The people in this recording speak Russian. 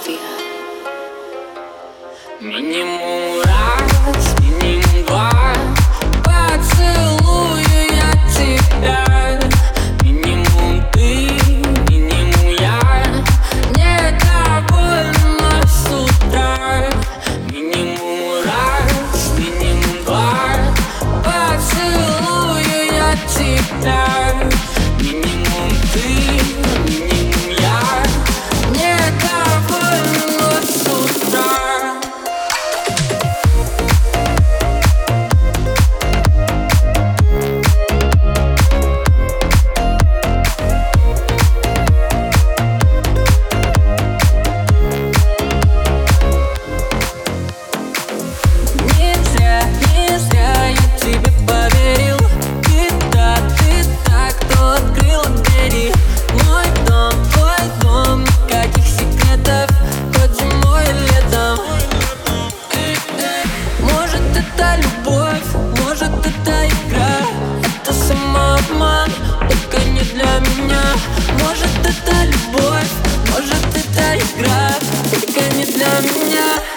Philadelphia. Минимум раз, минимум два, поцелую я тебя. Минимум ты, минимум я, не довольна с утра. Минимум раз, минимум два, поцелую я тебя. Минимум ты, минимум я, не довольна с утра. Не зря я тебе поверил. Ты так, кто открыл двери. Мой дом, твой дом, никаких секретов, хоть зимой и летом. Может, это любовь, может, это игра, это самообман, только не для меня. Может, это любовь, может, это игра, только не для меня.